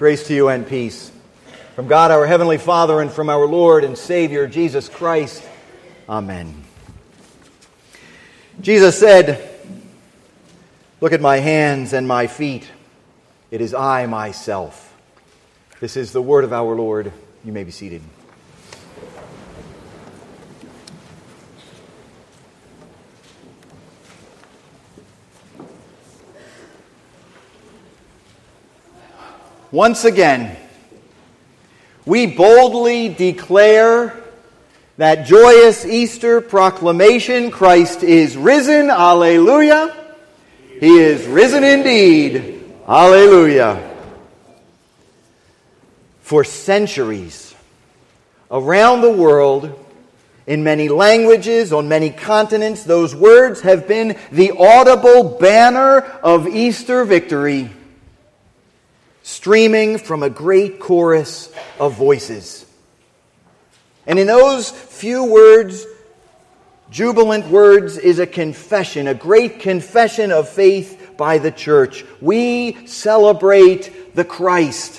Grace to you and peace from God our Heavenly Father and from our Lord and Savior Jesus Christ. Amen. Jesus said, "Look at my hands and my feet. It is I myself." This is the word of our Lord. You may be seated. Once again, we boldly declare that joyous Easter proclamation: Christ is risen, alleluia. He is risen indeed, alleluia. For centuries, around the world, in many languages, on many continents, those words have been the audible banner of Easter victory, streaming from a great chorus of voices. And in those few words, jubilant words, is a confession, a great confession of faith by the church. We celebrate the Christ.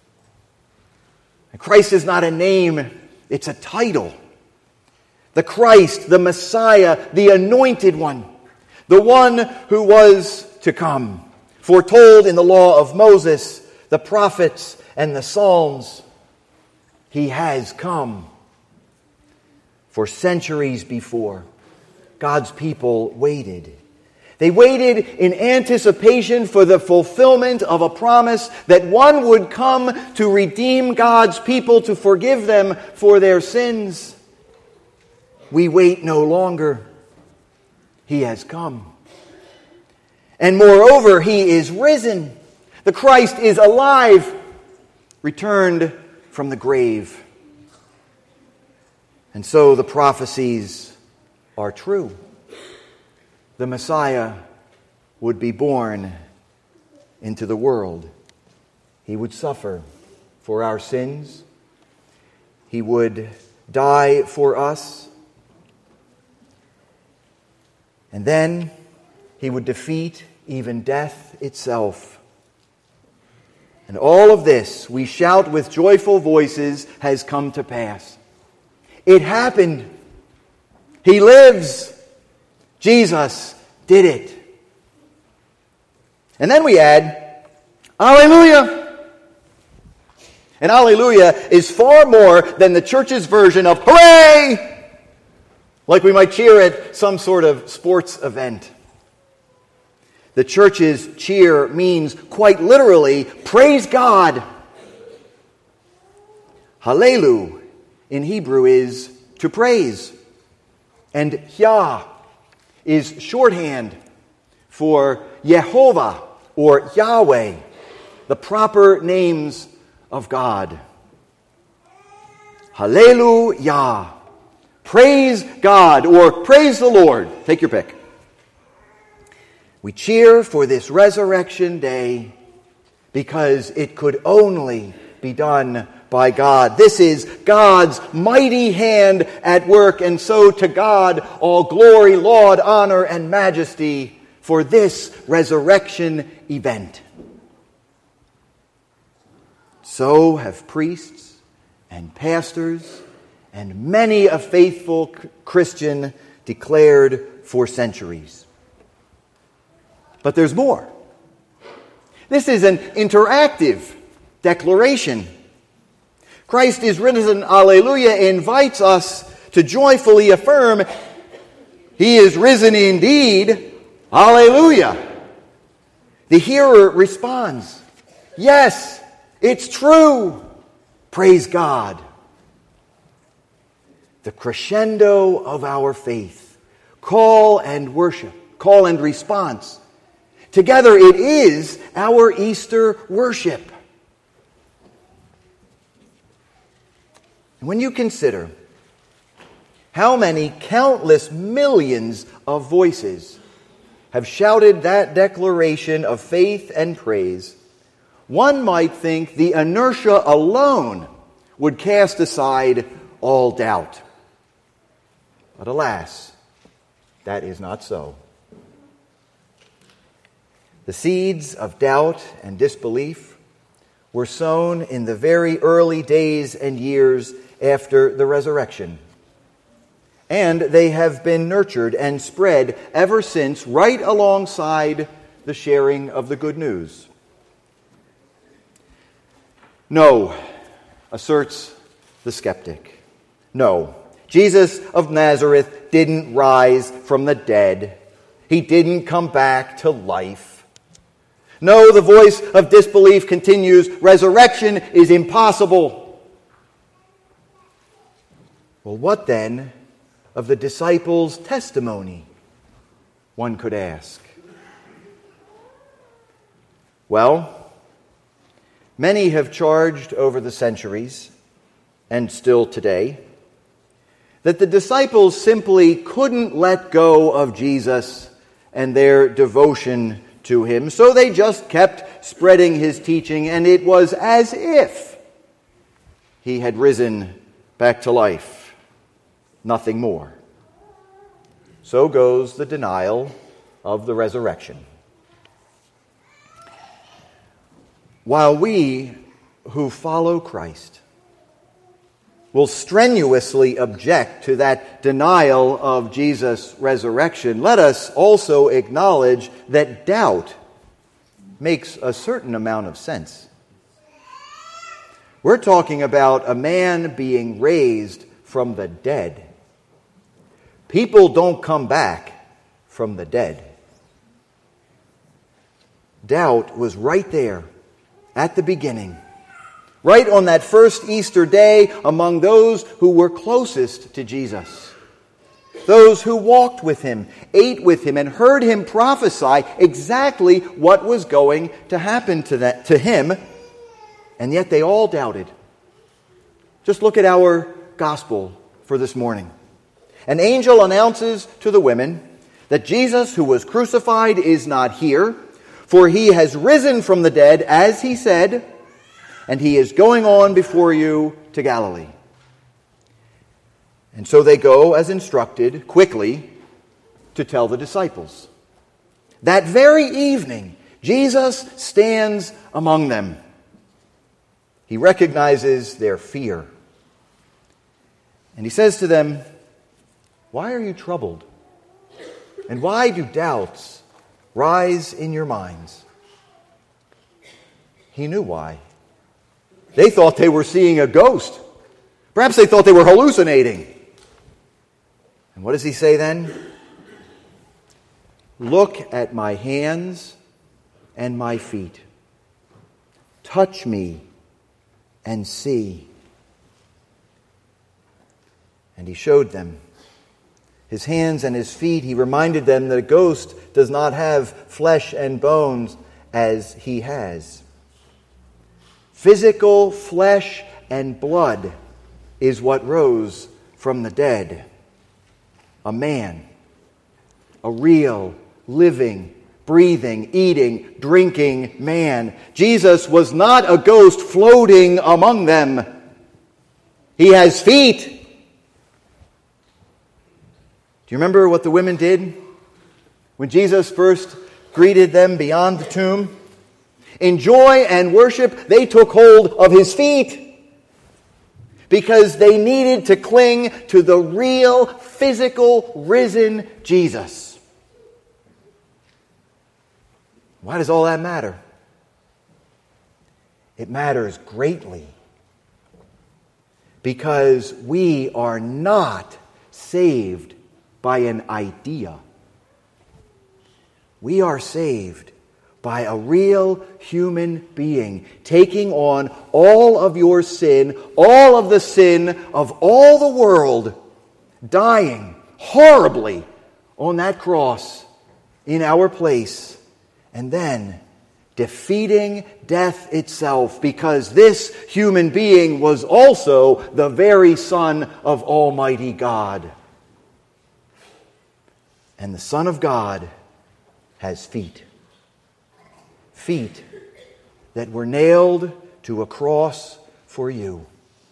And Christ is not a name, it's a title. The Christ, the Messiah, the Anointed One, the one who was to come, foretold in the law of Moses, the prophets, and the Psalms. He has come. For centuries before, God's people waited. They waited in anticipation for the fulfillment of a promise that one would come to redeem God's people, to forgive them for their sins. We wait no longer. He has come. And moreover, He is risen. The Christ is alive, returned from the grave. And so the prophecies are true. The Messiah would be born into the world. He would suffer for our sins. He would die for us. And then He would defeat even death itself. And all of this, we shout with joyful voices, has come to pass. It happened. He lives. Jesus did it. And then we add, Alleluia. And Alleluia is far more than the church's version of hooray, like we might cheer at some sort of sports event. The church's cheer means, quite literally, praise God. Hallelu in Hebrew is to praise. And Yah is shorthand for Yehovah or Yahweh, the proper names of God. Hallelujah. Praise God or praise the Lord. Take your pick. We cheer for this resurrection day because it could only be done by God. This is God's mighty hand at work, and so to God all glory, laud, honor, and majesty for this resurrection event. So have priests and pastors and many a faithful Christian declared for centuries. But there's more. This is an interactive declaration. Christ is risen, alleluia, invites us to joyfully affirm, He is risen indeed, alleluia. The hearer responds, yes, it's true, praise God. The crescendo of our faith, call and worship, call and response. Together it is our Easter worship. When you consider how many countless millions of voices have shouted that declaration of faith and praise, one might think the inertia alone would cast aside all doubt. But alas, that is not so. The seeds of doubt and disbelief were sown in the very early days and years after the resurrection. And they have been nurtured and spread ever since, right alongside the sharing of the good news. No, asserts the skeptic. No, Jesus of Nazareth didn't rise from the dead. He didn't come back to life. No, the voice of disbelief continues. Resurrection is impossible. Well, what then of the disciples' testimony, one could ask? Well, many have charged over the centuries, and still today, that the disciples simply couldn't let go of Jesus and their devotion to him, so they just kept spreading his teaching, and it was as if he had risen back to life. Nothing more. So goes the denial of the resurrection. While we who follow Christ will strenuously object to that denial of Jesus' resurrection, let us also acknowledge that doubt makes a certain amount of sense. We're talking about a man being raised from the dead. People don't come back from the dead. Doubt was right there at the beginning. Right on that first Easter day, among those who were closest to Jesus. Those who walked with him, ate with him, and heard him prophesy exactly what was going to happen to him, and yet they all doubted. Just look at our gospel for this morning. An angel announces to the women that Jesus, who was crucified, is not here, for he has risen from the dead, as he said, and he is going on before you to Galilee. And so they go, as instructed, quickly to tell the disciples. That very evening, Jesus stands among them. He recognizes their fear. And he says to them, "Why are you troubled? And why do doubts rise in your minds?" He knew why. They thought they were seeing a ghost. Perhaps they thought they were hallucinating. And what does he say then? "Look at my hands and my feet. Touch me and see." And he showed them his hands and his feet. He reminded them that a ghost does not have flesh and bones as he has. Physical flesh and blood is what rose from the dead. A man, a real, living, breathing, eating, drinking man. Jesus was not a ghost floating among them. He has feet. Do you remember what the women did when Jesus first greeted them beyond the tomb? In joy and worship, they took hold of his feet because they needed to cling to the real, physical, risen Jesus. Why does all that matter? It matters greatly because we are not saved by an idea. We are saved by a real human being taking on all of your sin, all of the sin of all the world, dying horribly on that cross in our place, and then defeating death itself, because this human being was also the very Son of Almighty God. And the Son of God has feet. Feet that were nailed to a cross for you.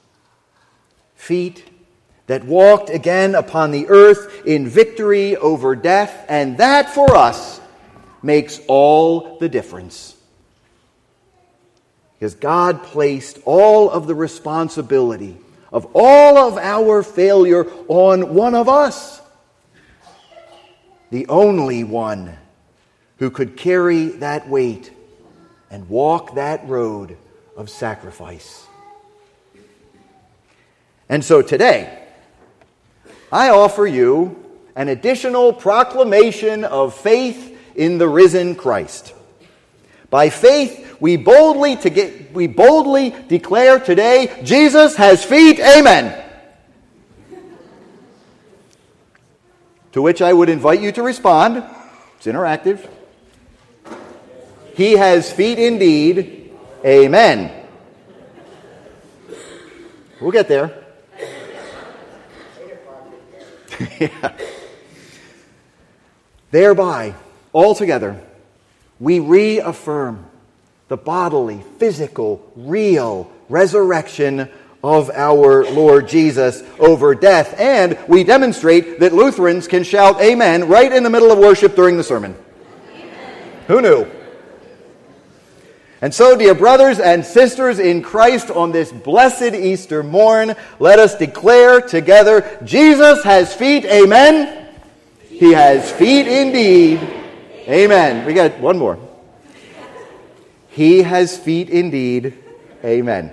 Feet that walked again upon the earth in victory over death, and that for us makes all the difference. Because God placed all of the responsibility of all of our failure on one of us. The only one who could carry that weight and walk that road of sacrifice. And so today, I offer you an additional proclamation of faith in the risen Christ. By faith, we boldly declare today, Jesus has feet, amen. To which I would invite you to respond. It's interactive. He has feet indeed, amen. We'll get there. Yeah. Thereby, altogether, we reaffirm the bodily, physical, real resurrection of our Lord Jesus over death. And we demonstrate that Lutherans can shout amen right in the middle of worship during the sermon. Amen. Who knew? And so, dear brothers and sisters in Christ, on this blessed Easter morn, let us declare together, Jesus has feet, amen. He has feet indeed, amen. We got one more. He has feet indeed, amen.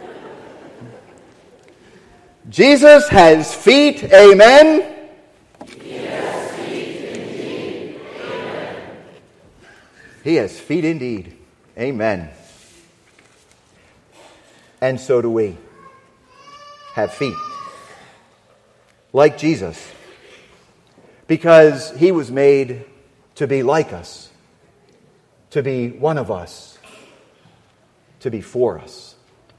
Jesus has feet, amen. He has feet indeed, amen. He has feet indeed, amen. And so do we have feet, like Jesus, because he was made to be like us, to be one of us, to be for us.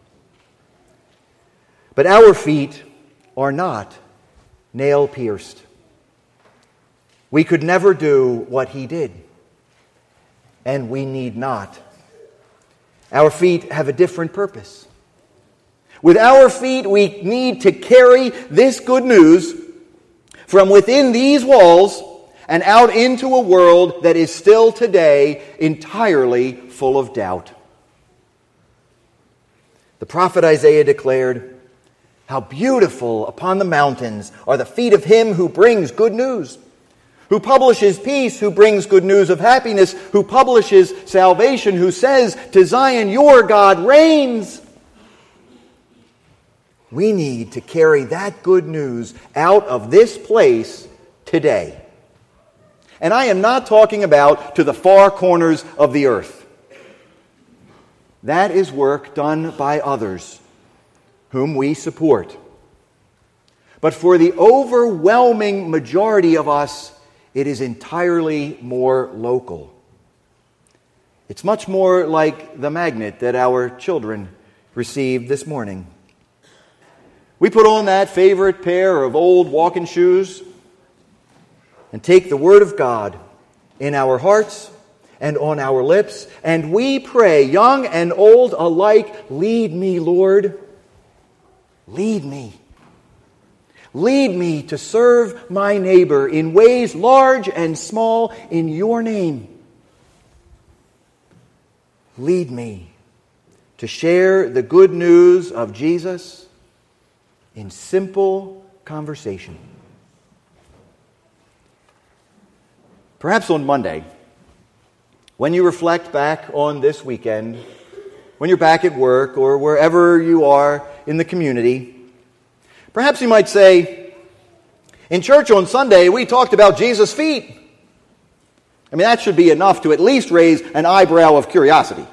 But our feet are not nail-pierced. We could never do what he did, and we need not. Our feet have a different purpose. With our feet, we need to carry this good news from within these walls and out into a world that is still today entirely full of doubt. The prophet Isaiah declared, "How beautiful upon the mountains are the feet of him who brings good news, who publishes peace, who brings good news of happiness, who publishes salvation, who says to Zion, your God reigns." We need to carry that good news out of this place today. And I am not talking about to the far corners of the earth. That is work done by others, whom we support. But for the overwhelming majority of us, it is entirely more local. It's much more like the magnet that our children received this morning. We put on that favorite pair of old walking shoes and take the Word of God in our hearts and on our lips, and we pray, young and old alike, lead me, Lord. Lead me. Lead me to serve my neighbor in ways large and small in your name. Lead me to share the good news of Jesus in simple conversation. Perhaps on Monday, when you reflect back on this weekend, when you're back at work or wherever you are in the community, perhaps you might say, in church on Sunday, we talked about Jesus' feet. I mean, that should be enough to at least raise an eyebrow of curiosity.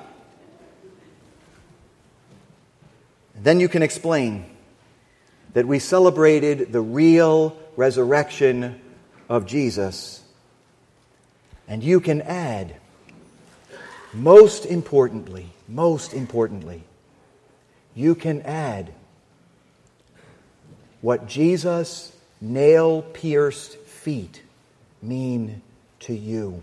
Then you can explain that we celebrated the real resurrection of Jesus. And you can add, most importantly, you can add what Jesus' nail-pierced feet mean to you.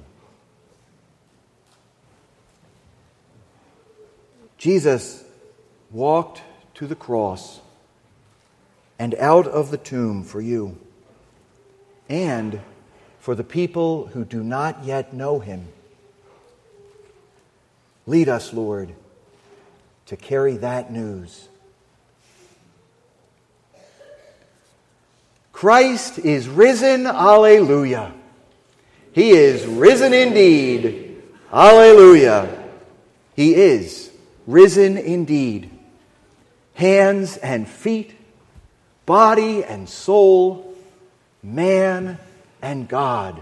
Jesus walked to the cross and out of the tomb for you and for the people who do not yet know him. Lead us, Lord, to carry that news. Christ is risen, alleluia. He is risen indeed, alleluia. He is risen indeed. Hands and feet, body and soul, man and God.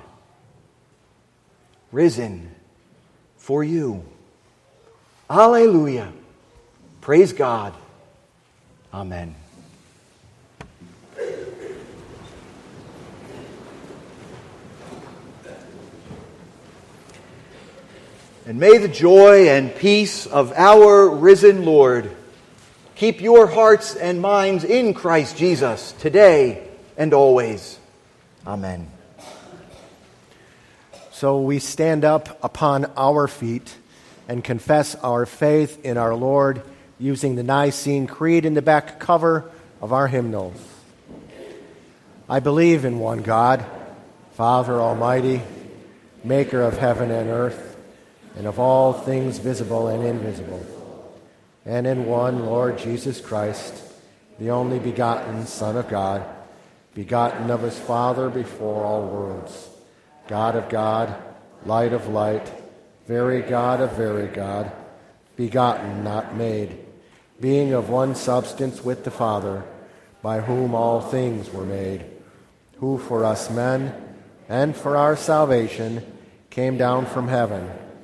Risen for you. Alleluia. Praise God. Amen. And may the joy and peace of our risen Lord keep your hearts and minds in Christ Jesus today and always. Amen. So we stand up upon our feet and confess our faith in our Lord using the Nicene Creed in the back cover of our hymnals. I believe in one God, Father Almighty, maker of heaven and earth, and of all things visible and invisible, and in one Lord Jesus Christ, the only begotten Son of God, begotten of his Father before all worlds, God of God, light of light, very God of very God, begotten, not made, being of one substance with the Father, by whom all things were made, who for us men and for our salvation came down from heaven